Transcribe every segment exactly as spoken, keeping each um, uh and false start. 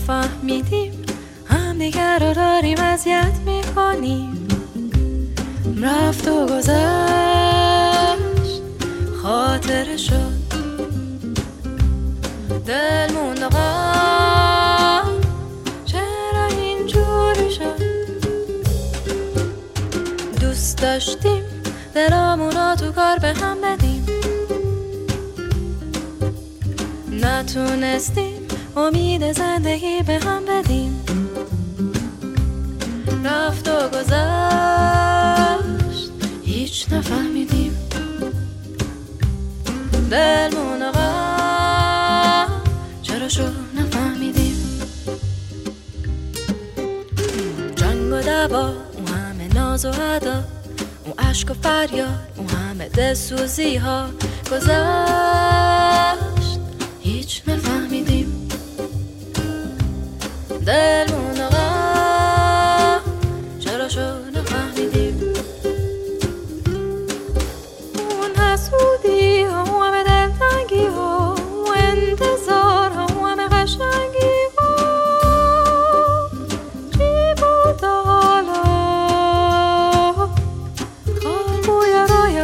نفهمیدیم همدیگر رو داریم اذیت میکنیم. رفت و گذشت خاطره شد، دل موند غم چرا اینجوری شد. دوست داشتیم دلامونو تو کار به هم بدیم، نتونستیم امید زندگی به هم بدیم. رفت و گذشت هیچ نفهمیدیم، دل موند غم چرا شد نفهمیدیم. جنگ و دعوا، اون همه ناز و ادا، اون عشق و فریاد، اون همه دلسوزی ها گذشت هیچ نفهمیدیم، دل موند غم چرا شد نفهمیدیم. اون حسودی ها، اون همه دلتنگی ها، اون انتظار ها، اون همه قشنگی ها، چی بود حالا؟ خواب و یا رایا،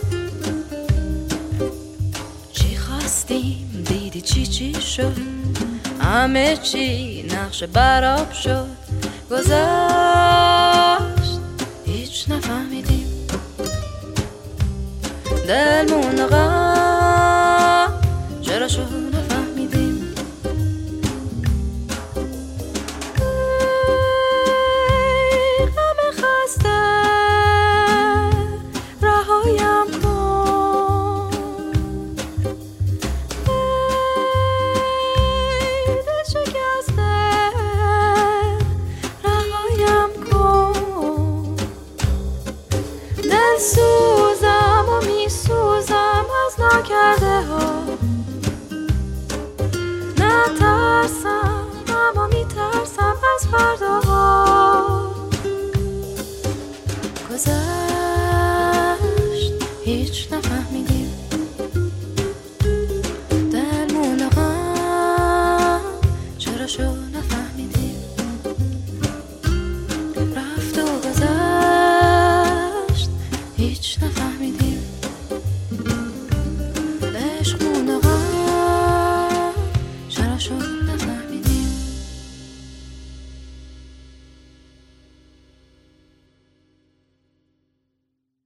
چی خواستیم دیدی چی چی شد، همه چی نقش براب شد. گذشت هیچ نفهمیدیم، دل موند غم چرا شد نفهمیدیم. ای غم خسته رهایم کن، ای دل شکسته رهایم کن. دل سوزم و می سوزم از ناکرده ها، نترسم اما می ترسم از فرداها. گذشت هیچ نفهمیدیم، دل موند غم چرا شد نفهمیدیم. رفت و گذشت هیچ نفهمیدیم.